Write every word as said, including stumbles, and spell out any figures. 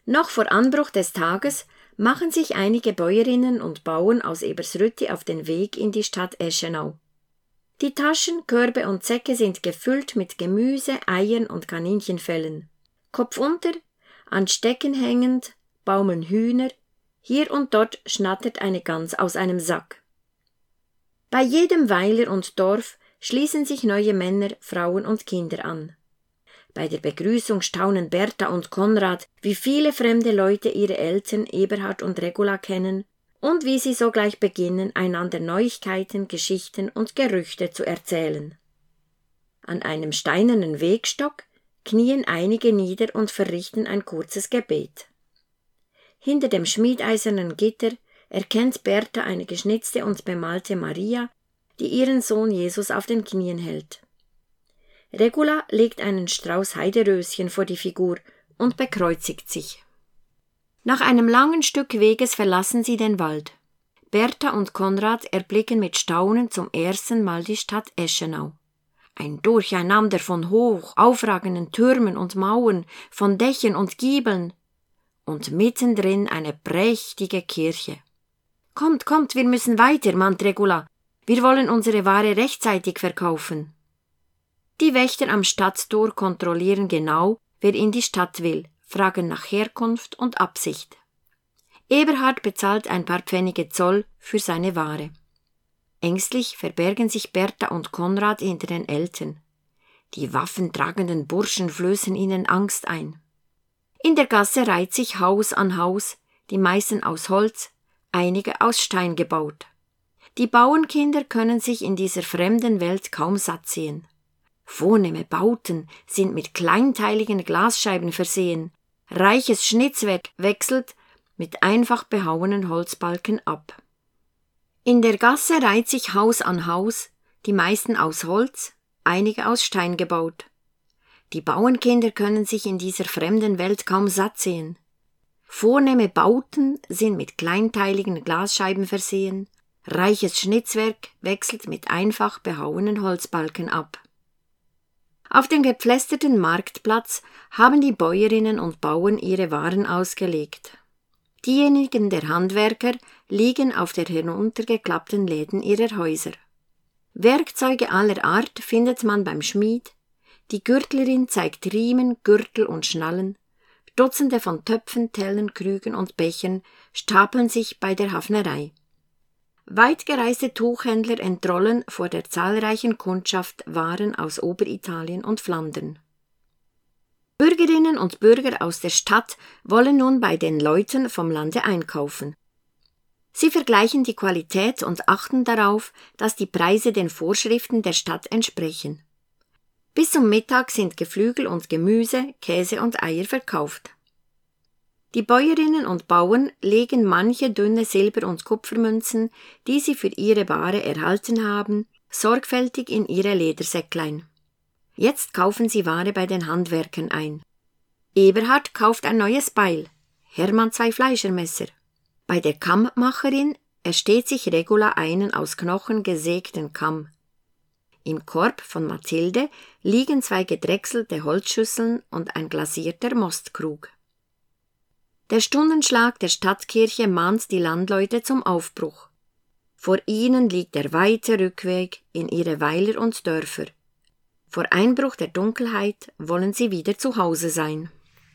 Noch vor Anbruch des Tages machen sich einige Bäuerinnen und Bauern aus Ebersrütti auf den Weg in die Stadt Eschenau. Die Taschen, Körbe und Säcke sind gefüllt mit Gemüse, Eiern und Kaninchenfellen. Kopfunter, an Stecken hängend, baumeln Hühner, hier und dort schnattert eine Gans aus einem Sack. Bei jedem Weiler und Dorf schließen sich neue Männer, Frauen und Kinder an. Bei der Begrüßung staunen Bertha und Konrad, wie viele fremde Leute ihre Eltern Eberhard und Regula kennen und wie sie sogleich beginnen, einander Neuigkeiten, Geschichten und Gerüchte zu erzählen. An einem steinernen Wegstock knien einige nieder und verrichten ein kurzes Gebet. Hinter dem schmiedeisernen Gitter erkennt Bertha eine geschnitzte und bemalte Maria, die ihren Sohn Jesus auf den Knien hält. Regula legt einen Strauß Heideröschen vor die Figur und bekreuzigt sich. Nach einem langen Stück Weges verlassen sie den Wald. Bertha und Konrad erblicken mit Staunen zum ersten Mal die Stadt Eschenau. Ein Durcheinander von hoch aufragenden Türmen und Mauern, von Dächern und Giebeln und mittendrin eine prächtige Kirche. »Kommt, kommt, wir müssen weiter«, mahnt Regula. »Wir wollen unsere Ware rechtzeitig verkaufen.« Die Wächter am Stadttor kontrollieren genau, wer in die Stadt will, fragen nach Herkunft und Absicht. Eberhard bezahlt ein paar Pfennige Zoll für seine Ware. Ängstlich verbergen sich Bertha und Konrad hinter den Eltern. Die waffentragenden Burschen flößen ihnen Angst ein. In der Gasse reiht sich Haus an Haus, die meisten aus Holz, einige aus Stein gebaut. Die Bauernkinder können sich in dieser fremden Welt kaum satt sehen. Vornehme Bauten sind mit kleinteiligen Glasscheiben versehen, reiches Schnitzwerk wechselt mit einfach behauenen Holzbalken ab. In der Gasse reiht sich Haus an Haus, die meisten aus Holz, einige aus Stein gebaut. Die Bauernkinder können sich in dieser fremden Welt kaum satt sehen. Vornehme Bauten sind mit kleinteiligen Glasscheiben versehen, reiches Schnitzwerk wechselt mit einfach behauenen Holzbalken ab. Auf dem gepflasterten Marktplatz haben die Bäuerinnen und Bauern ihre Waren ausgelegt. Diejenigen der Handwerker liegen auf der heruntergeklappten Läden ihrer Häuser. Werkzeuge aller Art findet man beim Schmied, die Gürtlerin zeigt Riemen, Gürtel und Schnallen, Dutzende von Töpfen, Tellern, Krügen und Bechern stapeln sich bei der Hafnerei. Weitgereiste Tuchhändler entrollen vor der zahlreichen Kundschaft Waren aus Oberitalien und Flandern. Bürgerinnen und Bürger aus der Stadt wollen nun bei den Leuten vom Lande einkaufen. Sie vergleichen die Qualität und achten darauf, dass die Preise den Vorschriften der Stadt entsprechen. Bis zum Mittag sind Geflügel und Gemüse, Käse und Eier verkauft. Die Bäuerinnen und Bauern legen manche dünne Silber- und Kupfermünzen, die sie für ihre Ware erhalten haben, sorgfältig in ihre Ledersäcklein. Jetzt kaufen sie Ware bei den Handwerkern ein. Eberhard kauft ein neues Beil, Hermann zwei Fleischermesser. Bei der Kammmacherin ersteht sich Regula einen aus Knochen gesägten Kamm. Im Korb von Mathilde liegen zwei gedrechselte Holzschüsseln und ein glasierter Mostkrug. Der Stundenschlag der Stadtkirche mahnt die Landleute zum Aufbruch. Vor ihnen liegt der weite Rückweg in ihre Weiler und Dörfer. Vor Einbruch der Dunkelheit wollen sie wieder zu Hause sein.